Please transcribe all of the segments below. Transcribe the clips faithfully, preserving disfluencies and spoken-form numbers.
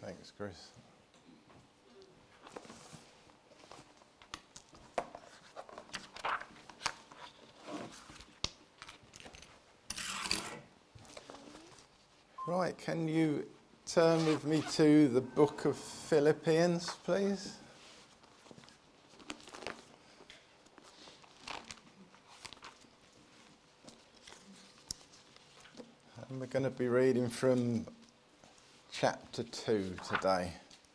Thanks, Chris. Right, can you turn with me to the book of Philippians, please? And we're going to be reading from chapter two today.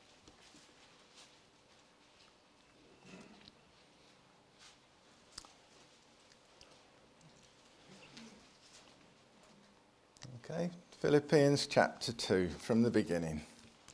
Okay, Philippians chapter two, from the beginning.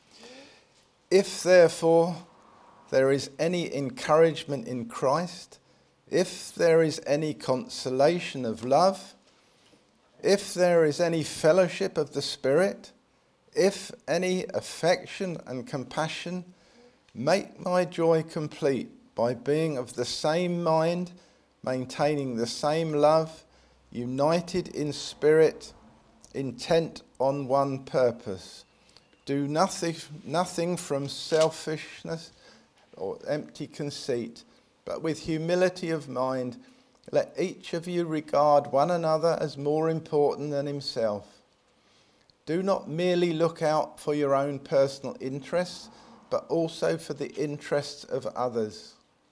If therefore there is any encouragement in Christ, if there is any consolation of love, if there is any fellowship of the Spirit, if any affection and compassion, make my joy complete by being of the same mind, maintaining the same love, united in spirit, intent on one purpose. Do nothing, nothing from selfishness or empty conceit, but with humility of mind, let each of you regard one another as more important than himself. Do not merely look out for your own personal interests, but also for the interests of others.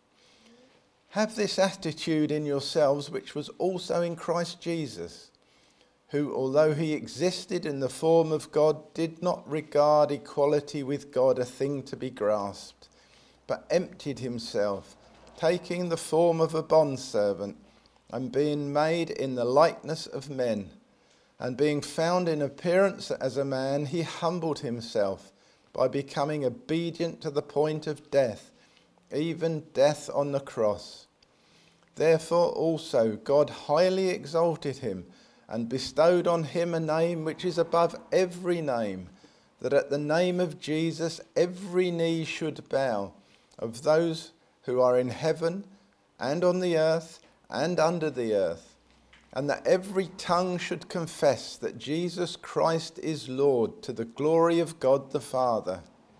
Have this attitude in yourselves, which was also in Christ Jesus, who, although he existed in the form of God, did not regard equality with God a thing to be grasped, but emptied himself, taking the form of a bondservant, and being made in the likeness of men. And being found in appearance as a man, he humbled himself by becoming obedient to the point of death, even death on the cross. Therefore also God highly exalted him and bestowed on him a name which is above every name, that at the name of Jesus every knee should bow, of those who are in heaven and on the earth and under the earth, and that every tongue should confess that Jesus Christ is Lord, to the glory of God the Father.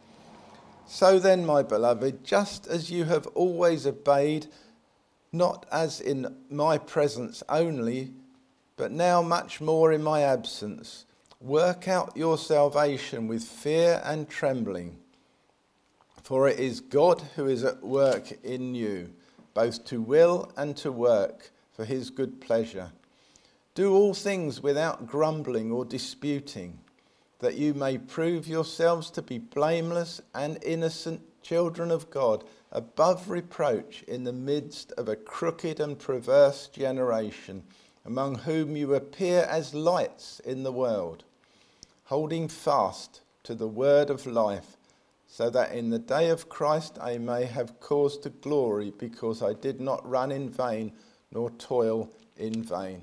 So then, my beloved, just as you have always obeyed, not as in my presence only, but now much more in my absence, work out your salvation with fear and trembling. For it is God who is at work in you, both to will and to work for his good pleasure. Do all things without grumbling or disputing, that you may prove yourselves to be blameless and innocent children of God, above reproach in the midst of a crooked and perverse generation, among whom you appear as lights in the world, holding fast to the word of life, so that in the day of Christ I may have cause to glory, because I did not run in vain nor toil in vain.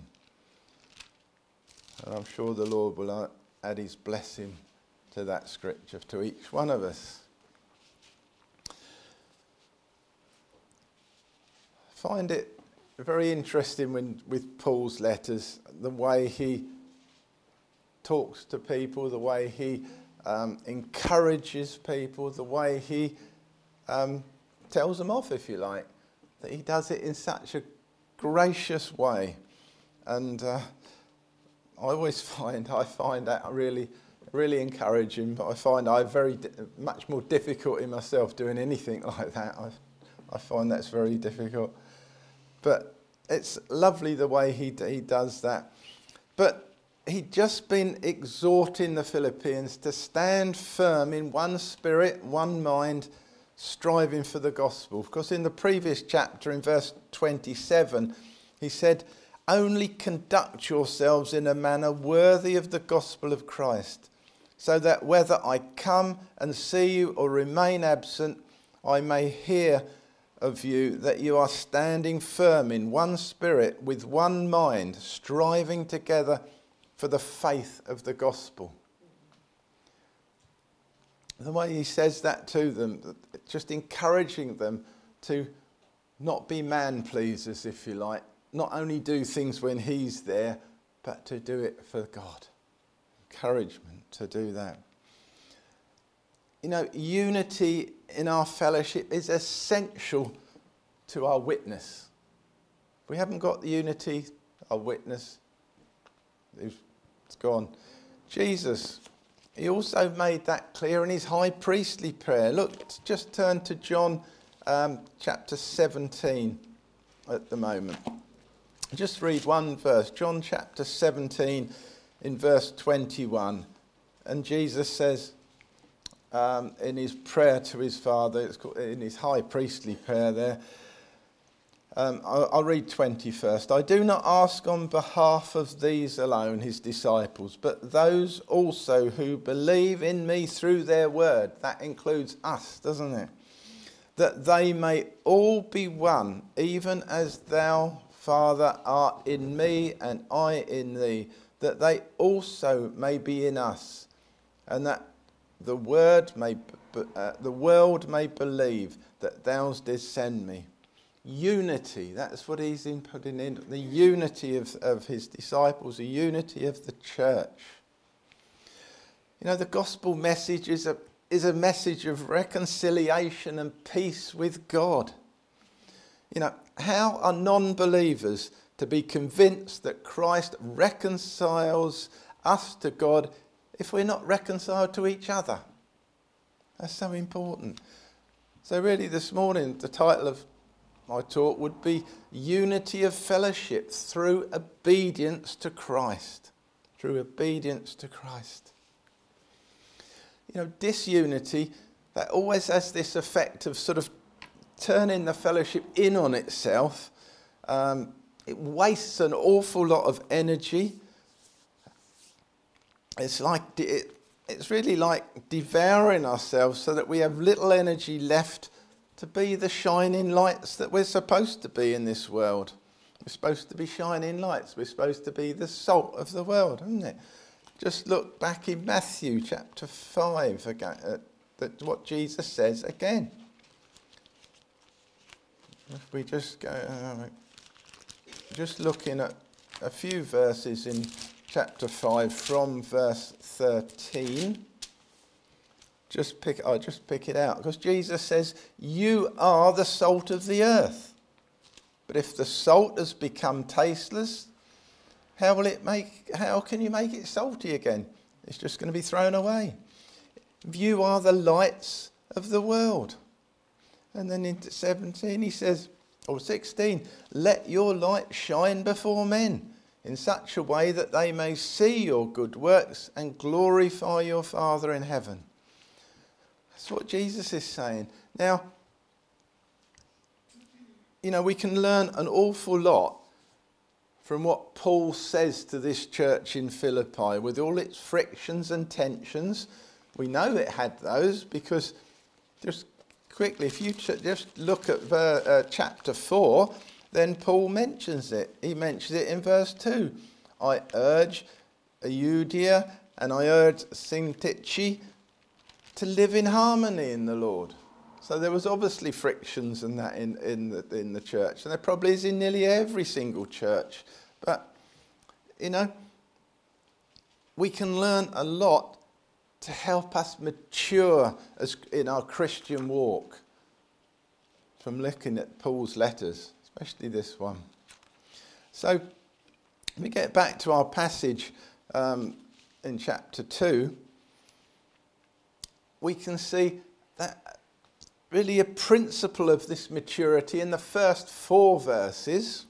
And I'm sure the Lord will add his blessing to that scripture to each one of us. I find it very interesting when, with Paul's letters, the way he talks to people, the way he um, encourages people, the way he um, tells them off, if you like, that he does it in such a gracious way. And uh, I always find I find that really, really encouraging. But I find I very much more difficult in myself doing anything like that. I, I find that's very difficult. But it's lovely the way he he does that. But he'd just been exhorting the Philippians to stand firm in one spirit, one mind, striving for the gospel. Because in the previous chapter, in verse twenty-seven, he said, only conduct yourselves in a manner worthy of the gospel of Christ, so that whether I come and see you or remain absent, I may hear of you that you are standing firm in one spirit, with one mind, striving together for the faith of the gospel. The way he says that to them, just encouraging them to not be man-pleasers, if you like, not only do things when he's there, but to do it for God. Encouragement to do that. you know, unity in our fellowship is essential to our witness. If we haven't got the unity, our witness, it's gone. Jesus, he also made that clear in his high priestly prayer. Look, just turn to John um, chapter seventeen at the moment. Just read one verse, John chapter seventeen in verse twenty-one. And Jesus says um, in his prayer to his Father, it's called, in his high priestly prayer there, Um, I'll, I'll read twenty first. I do not ask on behalf of these alone, his disciples, but those also who believe in me through their word. That includes us, doesn't it? That they may all be one, even as thou, Father, art in me and I in thee, that they also may be in us, and that the word may, uh, the world may believe that thou didst send me. Unity, that's what he's in putting in, the unity of, of his disciples, the unity of the church. You know, the gospel message is a, is a message of reconciliation and peace with God. You know, how are non-believers to be convinced that Christ reconciles us to God if we're not reconciled to each other? That's so important. So really this morning, the title of my talk would be Unity of Fellowship through obedience to Christ. Through obedience to Christ. You know, disunity, that always has this effect of sort of turning the fellowship in on itself. Um, it wastes an awful lot of energy. It's like it, it's really like devouring ourselves so that we have little energy left to be the shining lights that we're supposed to be in this world. We're supposed to be shining lights. We're supposed to be the salt of the world, isn't it? Just look back in Matthew chapter five again, at, at what Jesus says again. If we just go, uh, just looking at a few verses in chapter five from verse thirteen. Just pick, I'll just pick it out, because Jesus says, you are the salt of the earth. But if the salt has become tasteless, how will it make, how can you make it salty again? It's just going to be thrown away. You are the lights of the world. And then into seventeen he says, or sixteen, let your light shine before men in such a way that they may see your good works and glorify your Father in heaven. That's what Jesus is saying. Now, you know, we can learn an awful lot from what Paul says to this church in Philippi with all its frictions and tensions. We know it had those because, just quickly, if you ch- just look at ver- uh, chapter four, then Paul mentions it. He mentions it in verse two. I urge Euodia and I urge Syntyche to live in harmony in the Lord. So there was obviously frictions and that in, in, the, in the church. And there probably is in nearly every single church. But, you know, we can learn a lot to help us mature as in our Christian walk from looking at Paul's letters, especially this one. So, we get back to our passage um, in chapter two. We can see that really a principle of this maturity in the first four verses.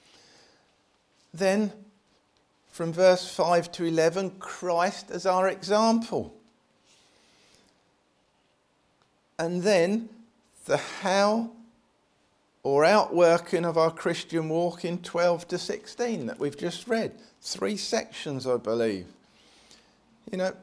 Then, from verse five to eleven, Christ as our example. And then, the how or outworking of our Christian walk in twelve to sixteen that we've just read. Three sections, I believe. You know,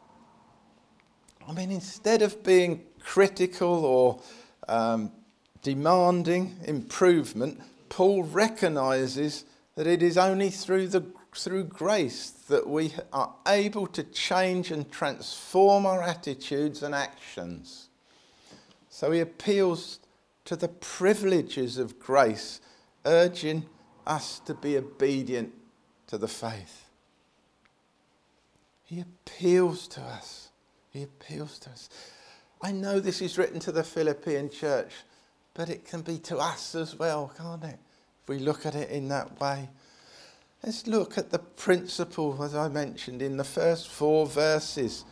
I mean, instead of being critical or um, demanding improvement, Paul recognises that it is only through the through grace that we are able to change and transform our attitudes and actions. So he appeals to the privileges of grace, urging us to be obedient to the faith. He appeals to us. He appeals to us. I know this is written to the Philippian church, but it can be to us as well, can't it? If we look at it in that way. Let's look at the principle, as I mentioned, in the first four verses.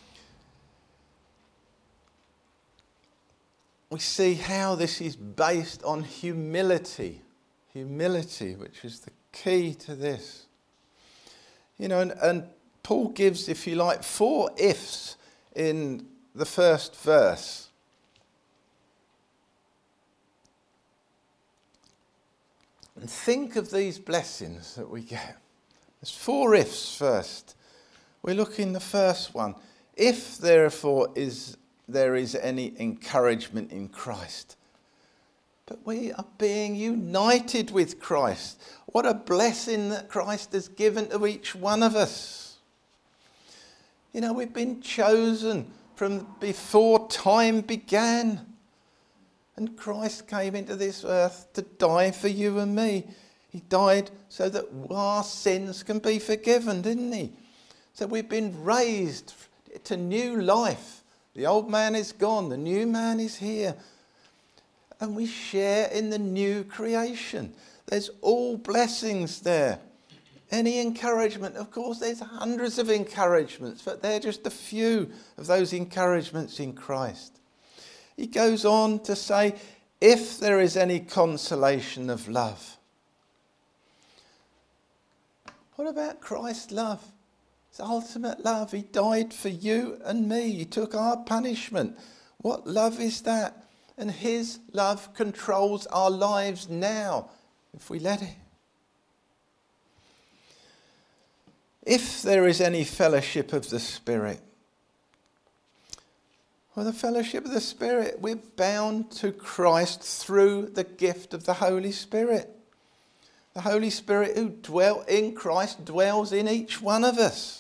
We see how this is based on humility. Humility, which is the key to this. You know, and, and Paul gives, if you like, four ifs in the first verse. And think of these blessings that we get. There's four ifs first. We look in the first one. If therefore is there is any encouragement in Christ. But we are being united with Christ. What a blessing that Christ has given to each one of us. You know, we've been chosen from before time began. And Christ came into this earth to die for you and me. He died so that our sins can be forgiven, didn't he? So we've been raised to new life. The old man is gone, the new man is here. And we share in the new creation. There's all blessings there. Any encouragement, of course, there's hundreds of encouragements, but they're just a few of those encouragements in Christ. He goes on to say, if there is any consolation of love. What about Christ's love? It's ultimate love. He died for you and me. He took our punishment. What love is that? And his love controls our lives now, if we let it. If there is any fellowship of the Spirit. Well, the fellowship of the Spirit, we're bound to Christ through the gift of the Holy Spirit. The Holy Spirit who dwelt in Christ dwells in each one of us.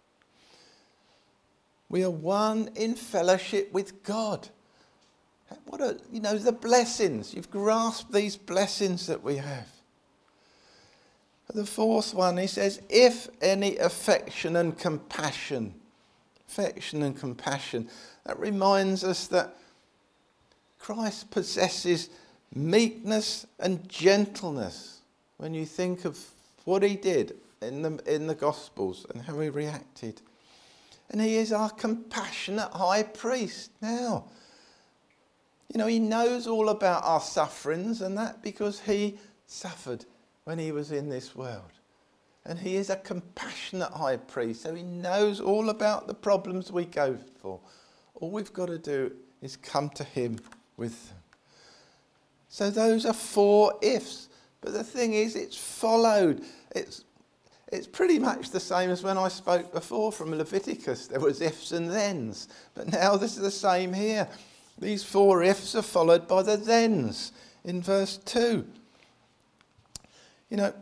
We are one in fellowship with God. What a, you know, the blessings. You've grasped these blessings that we have. The fourth one, he says, if any affection and compassion. Affection and compassion. That reminds us that Christ possesses meekness and gentleness. When you think of what he did in the, in the Gospels and how he reacted. And he is our compassionate high priest now. You know, he knows all about our sufferings and that because he suffered when he was in this world. And he is a compassionate high priest, so he knows all about the problems we go for. All we've got to do is come to him with them. So those are four ifs. But the thing is, it's followed. It's It's pretty much the same as when I spoke before from Leviticus. There was ifs and thens. But now this is the same here. These four ifs are followed by the thens in verse two. You know,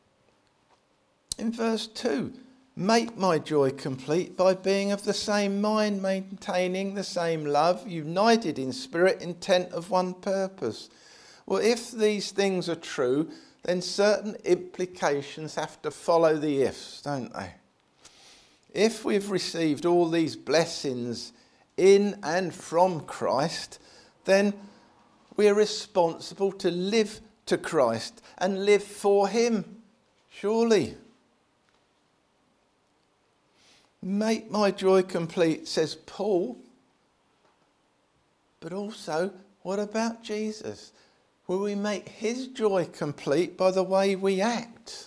in verse two, make my joy complete by being of the same mind, maintaining the same love, united in spirit, intent of one purpose. Well, if these things are true, then certain implications have to follow the ifs, don't they? If we've received all these blessings in and from Christ, then we're responsible to live to Christ and live for him, surely. Make my joy complete, says Paul. But also, what about Jesus? Will we make his joy complete by the way we act?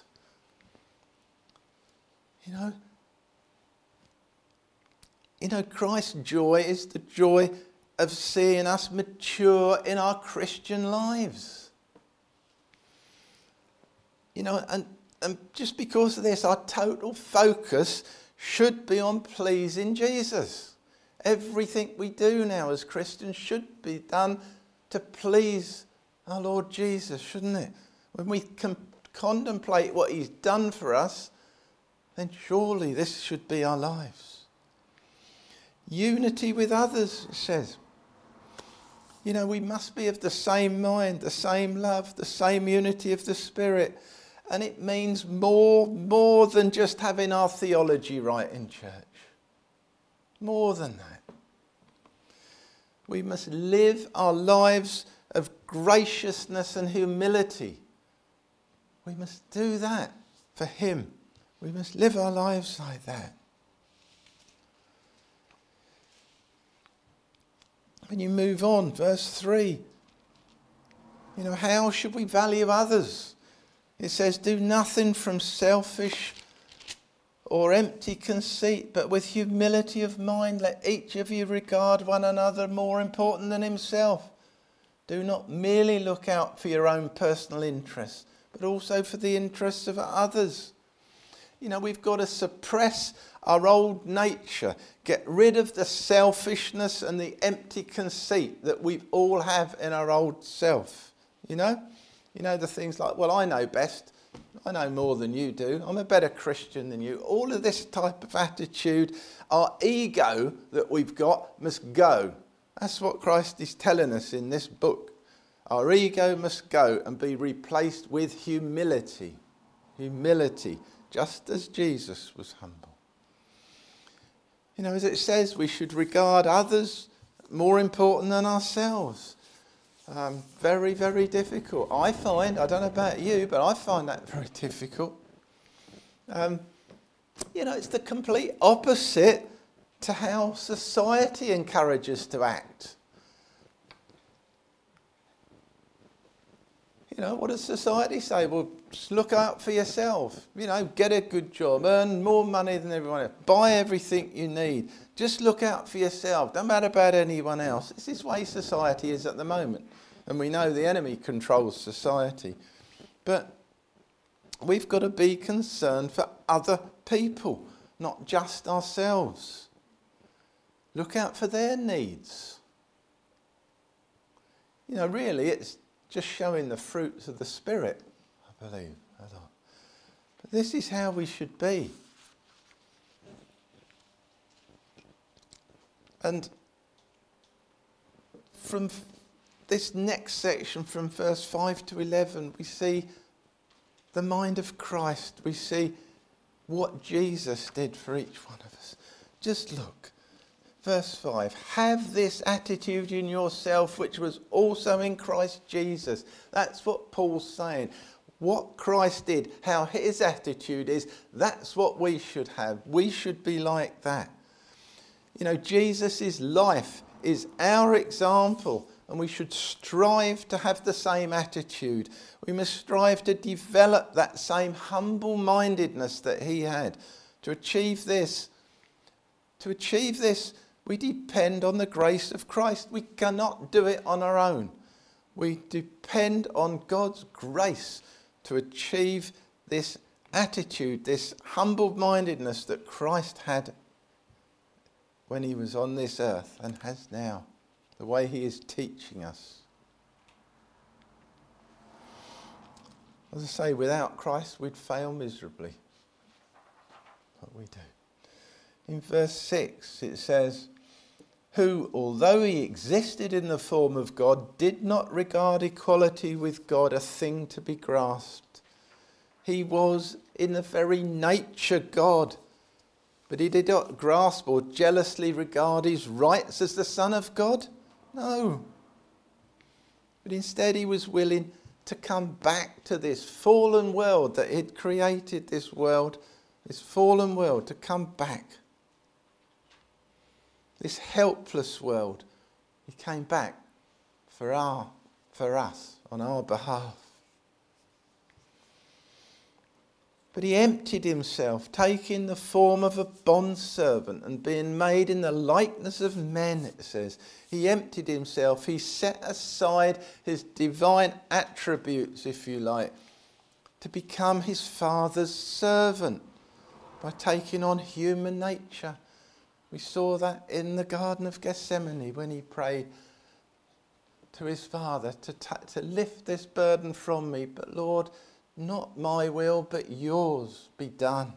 You know, you know, Christ's joy is the joy of seeing us mature in our Christian lives. You know, and, and just because of this, our total focus should be on pleasing Jesus. Everything we do now as Christians should be done to please our Lord Jesus, shouldn't it? When we can contemplate what he's done for us, then surely this should be our lives. Unity with others, it says. You know, we must be of the same mind, the same love, the same unity of the Spirit. And it means more, more than just having our theology right in church. More than that. We must live our lives of graciousness and humility. We must do that for him. We must live our lives like that. When you move on, verse three, you know, how should we value others? It says, do nothing from selfish or empty conceit, but with humility of mind, let each of you regard one another more important than himself. Do not merely look out for your own personal interests, but also for the interests of others. You know, we've got to suppress our old nature, get rid of the selfishness and the empty conceit that we all have in our old self. You know, you know the things like, well, I know best. I know more than you do. I'm a better Christian than you. All of this type of attitude, our ego that we've got must go. That's what Christ is telling us in this book. Our ego must go and be replaced with humility. Humility, just as Jesus was humble. You know, as it says, we should regard others more important than ourselves. Um, very, very difficult. I find, I don't know about you, but I find that very difficult. Um, you know, it's the complete opposite to how society encourages to act. You know, what does society say? Well, just look out for yourself. You know, get a good job, earn more money than everyone else, buy everything you need. Just look out for yourself. Don't matter about anyone else. This is the way society is at the moment. And we know the enemy controls society. But we've got to be concerned for other people, not just ourselves. Look out for their needs. You know, really, it's just showing the fruits of the Spirit, I believe. I thought. But this is how we should be. And from this next section, from verse five to eleven, we see the mind of Christ. We see what Jesus did for each one of us. Just look. Verse five, have this attitude in yourself which was also in Christ Jesus. That's what Paul's saying. What Christ did, how his attitude is, that's what we should have. We should be like that. You know, Jesus' life is our example, and we should strive to have the same attitude. We must strive to develop that same humble-mindedness that he had. To achieve this, to achieve this, we depend on the grace of Christ. We cannot do it on our own. We depend on God's grace to achieve this attitude, this humble-mindedness that Christ had when he was on this earth and has now, the way he is teaching us. As I say, without Christ, we'd fail miserably. But we do. In verse six, it says, who, although he existed in the form of God, did not regard equality with God a thing to be grasped. He was in the very nature God, but he did not grasp or jealously regard his rights as the Son of God. No. But instead he was willing to come back to this fallen world that he'd created, this world, this fallen world, to come back. This helpless world, he came back for our, for us, on our behalf. But he emptied himself, taking the form of a bondservant and being made in the likeness of men, it says. He emptied himself. He set aside his divine attributes, if you like, to become his Father's servant by taking on human nature. We saw that in the Garden of Gethsemane when he prayed to his Father to, t- to lift this burden from me. But Lord, not my will, but yours be done.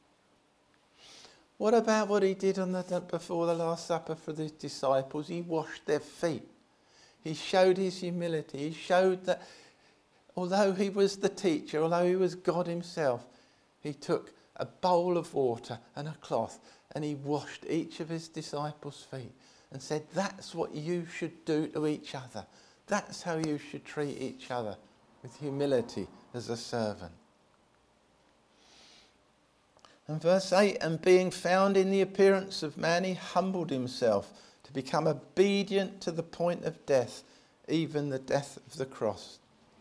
What about what he did on the, before the Last Supper for the disciples? He washed their feet. He showed his humility. He showed that although he was the teacher, although he was God himself, he took a bowl of water and a cloth and he washed each of his disciples' feet. and said, that's what you should do to each other. That's how you should treat each other, with humility as a servant. And verse eight, and being found in the appearance of man, he humbled himself to become obedient to the point of death, even the death of the cross.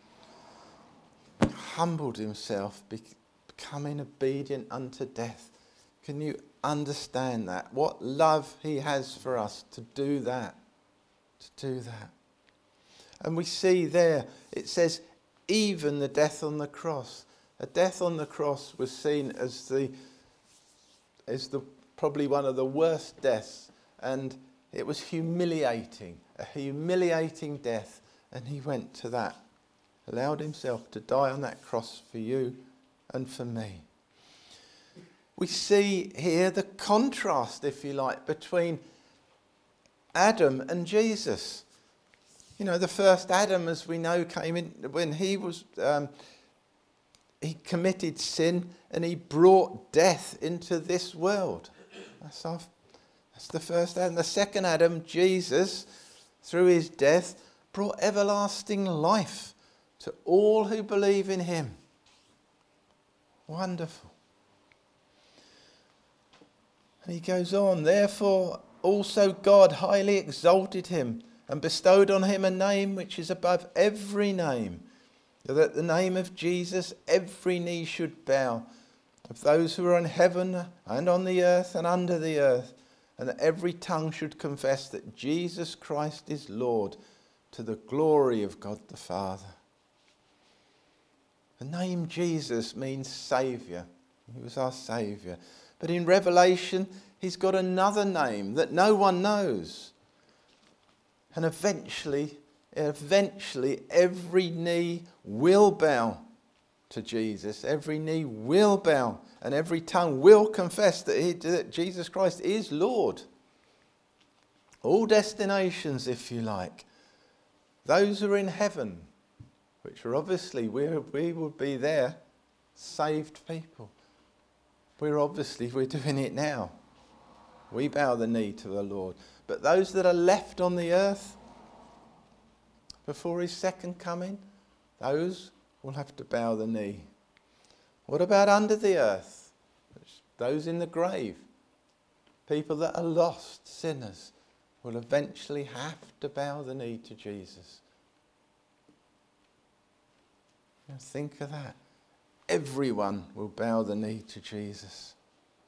Humbled himself, becoming obedient unto death. Can you understand that? What love he has for us to do that. To do that. And we see there, it says, even the death on the cross. A death on the cross was seen as the, as the probably one of the worst deaths. And it was humiliating. A humiliating death. And he went to that. Allowed himself to die on that cross for you and for me. We see here the contrast, if you like, between Adam and Jesus. You know, the first Adam, as we know, came in when he was, um, he committed sin and he brought death into this world. That's, our, that's the first Adam. The second Adam, Jesus, through his death, brought everlasting life to all who believe in him. Wonderful. And he goes on, therefore also God highly exalted him and bestowed on him a name which is above every name, that at the name of Jesus every knee should bow, of those who are in heaven and on the earth and under the earth, and that every tongue should confess that Jesus Christ is Lord, to the glory of God the Father. The name Jesus means Saviour. He was our Saviour. But in Revelation, he's got another name that no one knows. And eventually, eventually, every knee will bow to Jesus. Every knee will bow, and every tongue will confess that, he, that Jesus Christ is Lord. All destinations, if you like. Those who are in heaven, which are obviously, we're, we would be there, saved people. We're obviously, we're doing it now. We bow the knee to the Lord. But those that are left on the earth before his second coming, those will have to bow the knee. What about under the earth? Those in the grave, people that are lost, sinners, will eventually have to bow the knee to Jesus. Now think of that. Everyone will bow the knee to Jesus.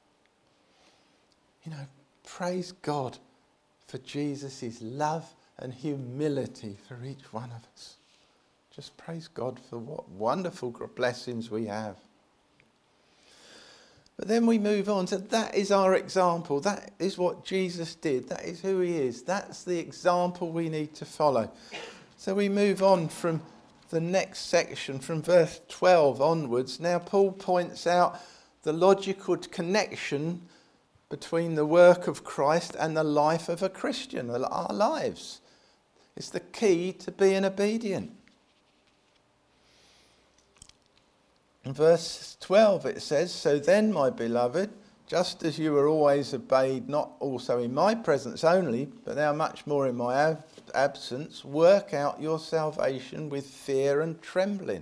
You know, praise God for Jesus' love and humility for each one of us. Just praise God for what wonderful blessings we have. But then we move on. So that is our example. That is what Jesus did. That is who he is. That's the example we need to follow. So we move on from the next section, from verse twelve onwards. Now Paul points out the logical connection between the work of Christ and the life of a Christian, our lives. It's the key to being obedient. In verse twelve it says, so then, my beloved, just as you were always obeyed, not also in my presence only, but now much more in my ab- absence, work out your salvation with fear and trembling.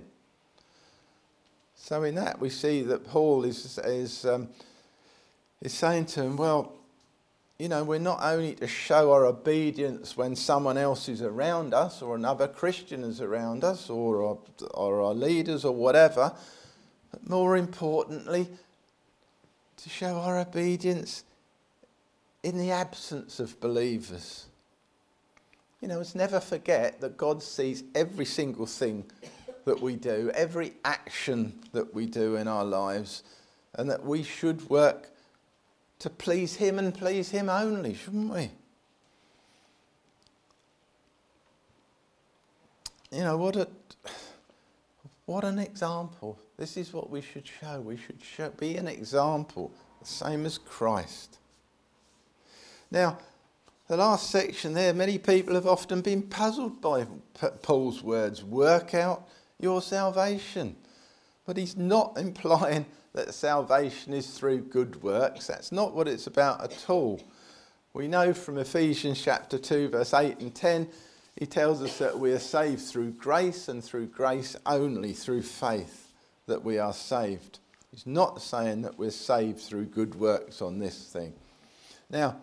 So in that we see that Paul is, is, um, is saying to him, well, you know, we're not only to show our obedience when someone else is around us, or another Christian is around us, or our, or our leaders or whatever, but more importantly, to show our obedience in the absence of believers. You know, let's never forget that God sees every single thing that we do, every action that we do in our lives, and that we should work to please him and please him only, shouldn't we? You know, what a what an example. This is what we should show. We should show, be an example, the same as Christ. Now, the last section there, many people have often been puzzled by Paul's words, work out your salvation. But he's not implying that salvation is through good works. That's not what it's about at all. We know from Ephesians chapter two, verse eight and ten, he tells us that we are saved through grace, and through grace only, through faith, that we are saved. He's not saying that we're saved through good works on this thing. Now,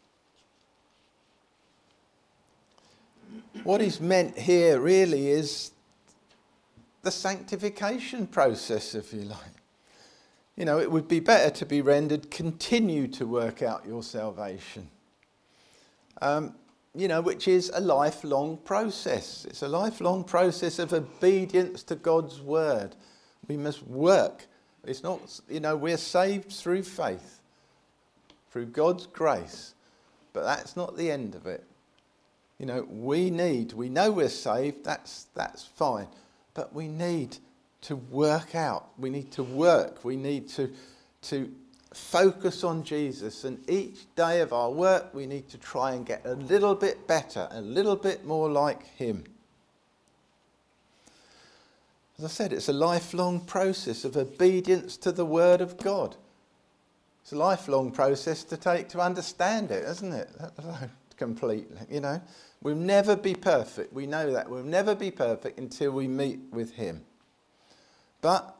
what is meant here really is the sanctification process, if you like. You know, it would be better to be rendered, continue to work out your salvation. Um, you know, which is a lifelong process. It's a lifelong process of obedience to God's word. We must work. It's not, you know, we're saved through faith, through God's grace, but that's not the end of it. You know, we need, we know we're saved, that's that's fine, but we need to work out. We need to work. We need to, to focus on Jesus. And each day of our work, we need to try and get a little bit better, a little bit more like him. As I said, it's a lifelong process of obedience to the word of God. It's a lifelong process to take to understand it, isn't it? Completely, you know. We'll never be perfect. We know that. We'll never be perfect until we meet with him. But,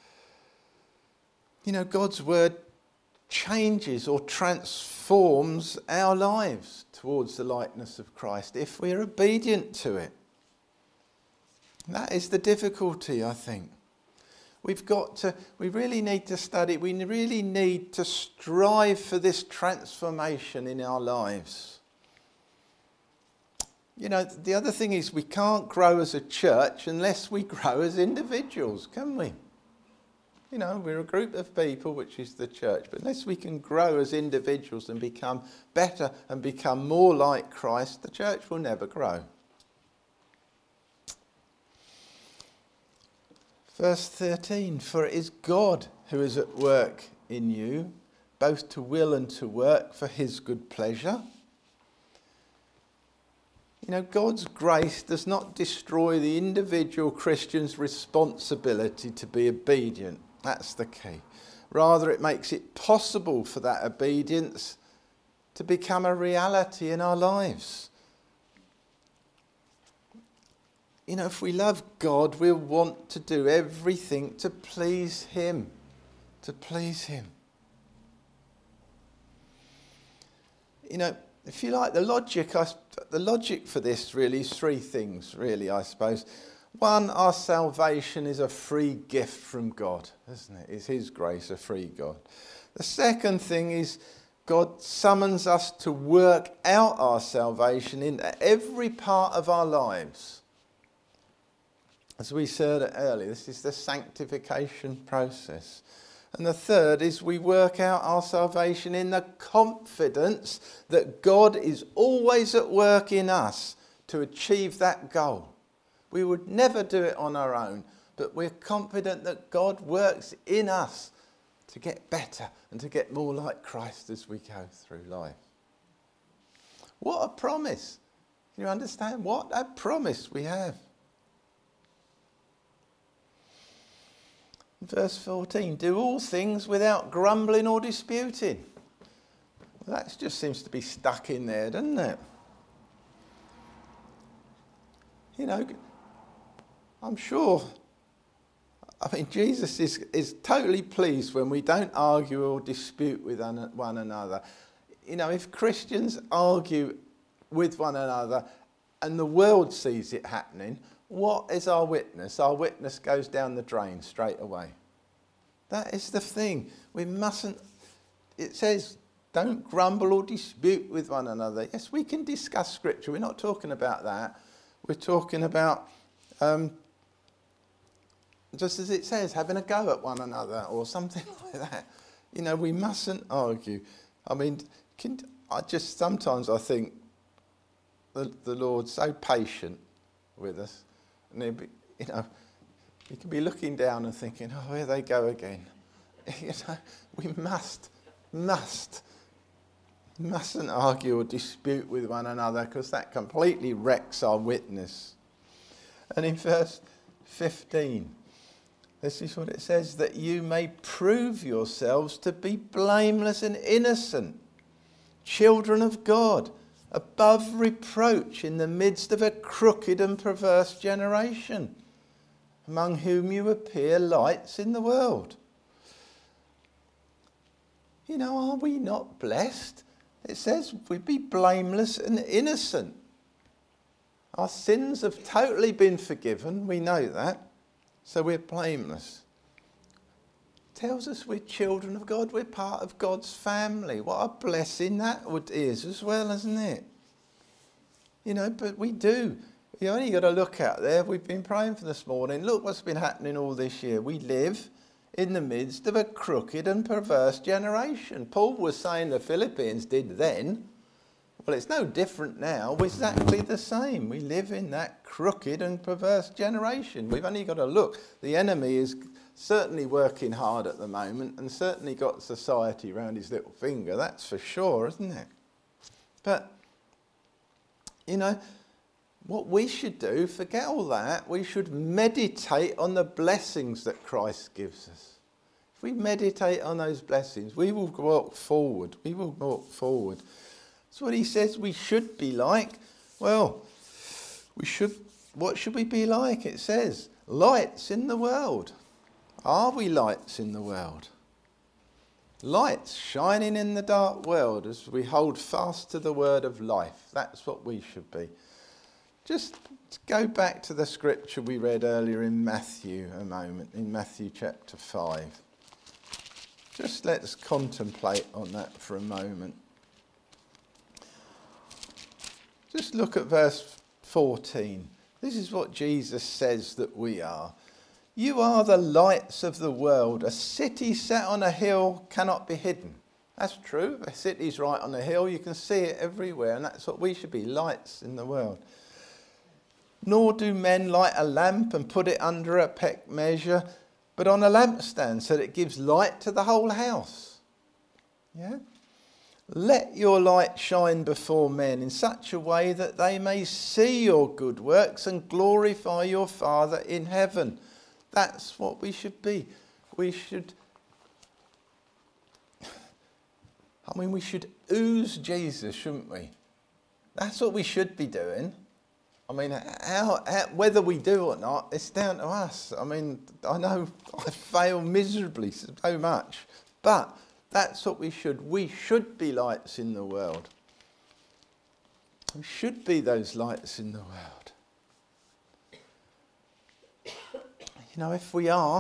you know, God's word changes or transforms our lives towards the likeness of Christ if we're obedient to it. That is the difficulty, I think. We've got to, we really need to study, we really need to strive for this transformation in our lives. You know, the other thing is we can't grow as a church unless we grow as individuals, can we? You know, we're a group of people, which is the church, but unless we can grow as individuals and become better and become more like Christ, the church will never grow. Verse thirteen, for it is God who is at work in you, both to will and to work for his good pleasure. You know, God's grace does not destroy the individual Christian's responsibility to be obedient. That's the key. Rather, it makes it possible for that obedience to become a reality in our lives. You know, if we love God, we'll want to do everything to please him. To please him. You know, if you like, the logic, I, the logic for this really is three things, really, I suppose. One, our salvation is a free gift from God, isn't it? It's his grace, a free God. The second thing is God summons us to work out our salvation in every part of our lives. As we said earlier, this is the sanctification process. And the third is we work out our salvation in the confidence that God is always at work in us to achieve that goal. We would never do it on our own, but we're confident that God works in us to get better and to get more like Christ as we go through life. What a promise! Can you understand? What a promise we have. Verse fourteen, do all things without grumbling or disputing. Well, that just seems to be stuck in there, doesn't it? You know, I'm sure, I mean, Jesus is, is totally pleased when we don't argue or dispute with one another. You know, if Christians argue with one another and the world sees it happening, what is our witness? Our witness goes down the drain straight away. That is the thing. We mustn't, it says, don't grumble or dispute with one another. Yes, we can discuss scripture. We're not talking about that. We're talking about, um, just as it says, having a go at one another or something like that. You know, we mustn't argue. I mean, can, I just sometimes I think the, the Lord's so patient with us. And he'll be, you know, you can be looking down and thinking, oh, here they go again. You know, we must, must, mustn't argue or dispute with one another because that completely wrecks our witness. And in verse fifteen, this is what it says, that you may prove yourselves to be blameless and innocent, children of God, above reproach in the midst of a crooked and perverse generation, among whom you appear lights in the world. You know, are we not blessed? It says we'd be blameless and innocent. Our sins have totally been forgiven. We know that. So we're blameless. It tells us we're children of God. We're part of God's family. What a blessing that is as well, isn't it? You know, but we do. You only got to look out there. We've been praying for this morning. Look what's been happening all this year. We live in the midst of a crooked and perverse generation. Paul was saying the Philippians did then. Well, it's no different now. We're exactly the same. We live in that crooked and perverse generation. We've only got to look. The enemy is certainly working hard at the moment and certainly got society round his little finger. That's for sure, isn't it? But, you know, what we should do, forget all that, we should meditate on the blessings that Christ gives us. If we meditate on those blessings, we will walk forward. We will walk forward. That's what he says we should be like. Well, we should. What should we be like? It says, lights in the world. Are we lights in the world? Lights shining in the dark world as we hold fast to the word of life. That's what we should be. Just go back to the scripture we read earlier in Matthew a moment, in Matthew chapter five. Just let's contemplate on that for a moment. Just look at verse fourteen. This is what Jesus says that we are. You are the lights of the world. A city set on a hill cannot be hidden. That's true. A city's right on a hill. You can see it everywhere. And that's what we should be, lights in the world. Nor do men light a lamp and put it under a peck measure, but on a lampstand so that it gives light to the whole house. Yeah? Let your light shine before men in such a way that they may see your good works and glorify your Father in heaven. That's what we should be. We should, I mean, we should ooze Jesus, shouldn't we? That's what we should be doing. I mean, how, how, whether we do or not, it's down to us. I mean, I know I fail miserably so much, but that's what we should. We should be lights in the world. We should be those lights in the world. You know, if we are,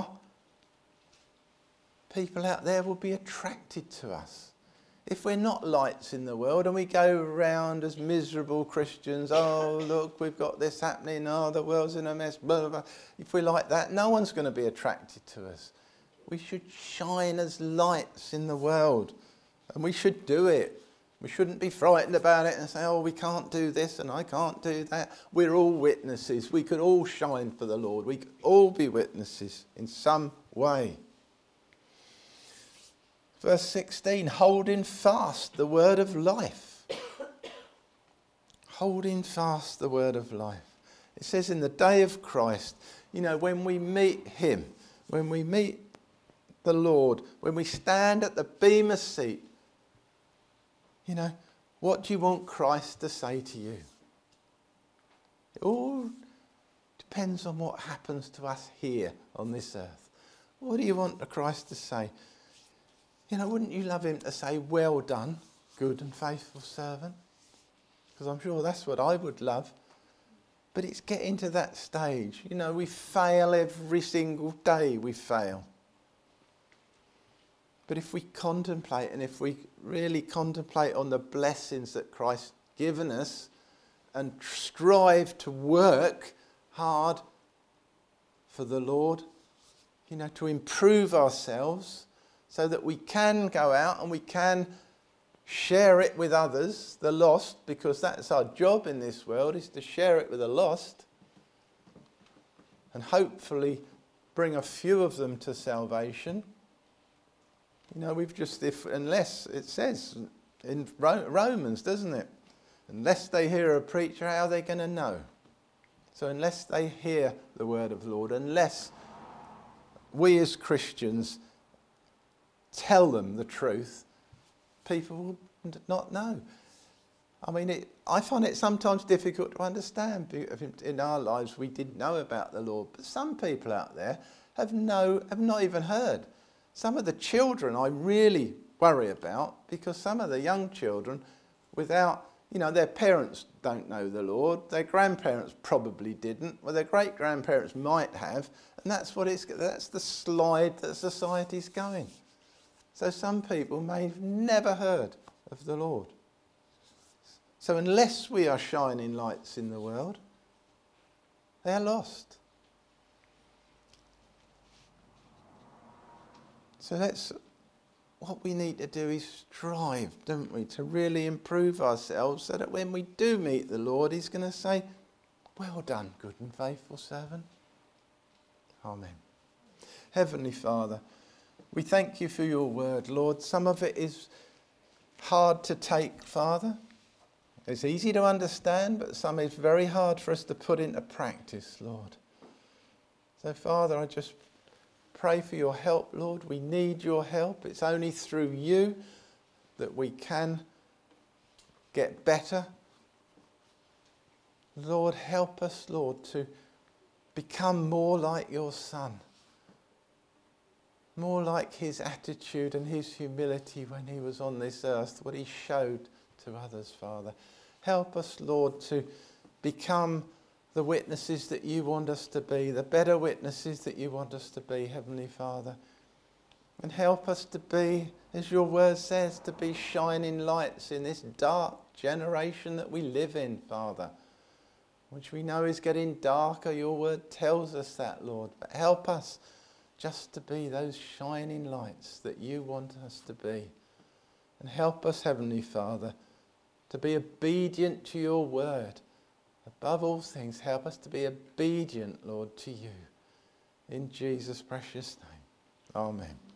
people out there will be attracted to us. If we're not lights in the world and we go around as miserable Christians, oh, look, we've got this happening, oh, the world's in a mess, blah, blah, blah. If we're like that, no one's going to be attracted to us. We should shine as lights in the world, and we should do it. We shouldn't be frightened about it and say, oh, we can't do this and I can't do that. We're all witnesses. We could all shine for the Lord. We could all be witnesses in some way. Verse sixteen, holding fast the word of life. Holding fast the word of life. It says in the day of Christ, you know, when we meet him, when we meet the Lord, when we stand at the bema seat, you know, what do you want Christ to say to you? It all depends on what happens to us here on this earth. What do you want Christ to say? You know, wouldn't you love him to say, well done, good and faithful servant? Because I'm sure that's what I would love. But it's getting to that stage. You know, we fail every single day, we fail. But if we contemplate, and if we really contemplate on the blessings that Christ's given us and strive to work hard for the Lord, you know, to improve ourselves so that we can go out and we can share it with others, the lost, because that's our job in this world, is to share it with the lost and hopefully bring a few of them to salvation. You know, we've just, if unless, it says in Romans, doesn't it? Unless they hear a preacher, how are they going to know? So unless they hear the word of the Lord, unless we as Christians tell them the truth, people will and not know. I mean, it, I find it sometimes difficult to understand. In our lives, we did know about the Lord, but some people out there have no, have not even heard. Some of the children I really worry about, because some of the young children, without, you know, their parents don't know the Lord, their grandparents probably didn't, well, their great-grandparents might have, and that's what it's, that's the slide that society's going. So some people may have never heard of the Lord. So unless we are shining lights in the world, they are lost. So that's what we need to do, is strive, don't we, to really improve ourselves so that when we do meet the Lord, he's going to say, well done, good and faithful servant. Amen. Heavenly Father, we thank you for your word, Lord. Some of it is hard to take, Father. It's easy to understand, but some is very hard for us to put into practice, Lord. So, Father, I just pray for your help, Lord. We need your help. It's only through you that we can get better. Lord, help us, Lord, to become more like your Son. More like his attitude and his humility when he was on this earth, what he showed to others, Father. Help us, Lord, to become the witnesses that you want us to be, the better witnesses that you want us to be, Heavenly Father. And help us to be, as your word says, to be shining lights in this dark generation that we live in, Father, which we know is getting darker. Your word tells us that, Lord. But help us just to be those shining lights that you want us to be. And help us, Heavenly Father, to be obedient to your word. Above all things, help us to be obedient, Lord, to you. In Jesus' precious name. Amen.